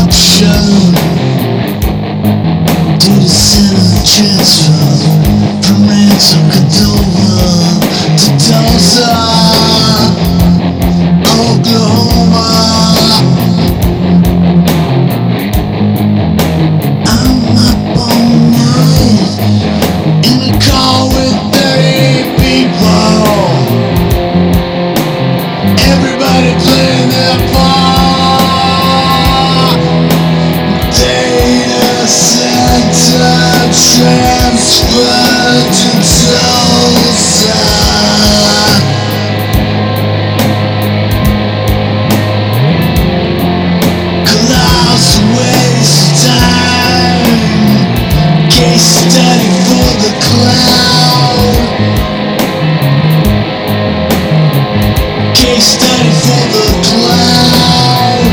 auction. Data center transfer from Rancho Cordova to Tulsa, Oklahoma. I'm up all night in a car with 30 people. Everybody playing their part. Data center transfer to Tulsa. Colossal waste of time. Case study for the cloud. Case study for the cloud.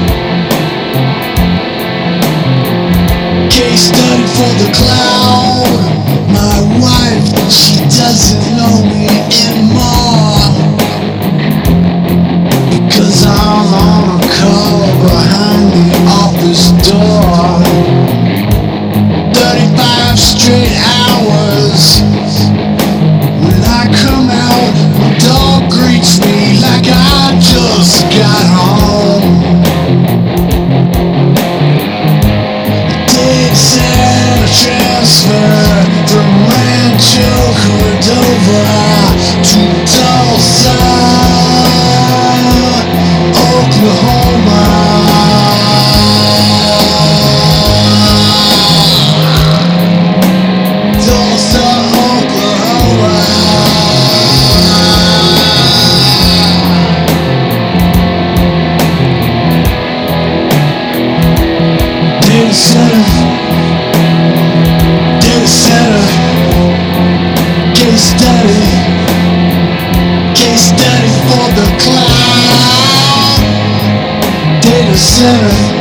Case study for the cloud. My wife, she doesn't know me anymore, because I'm on a call behind the office door. 35 straight hours. When I come out, my dog greets me like I just got home. Data center transfer from Rancho Cordova to Tulsa, Oklahoma. Tulsa, Oklahoma. Data center, case study for the cloud. Data center.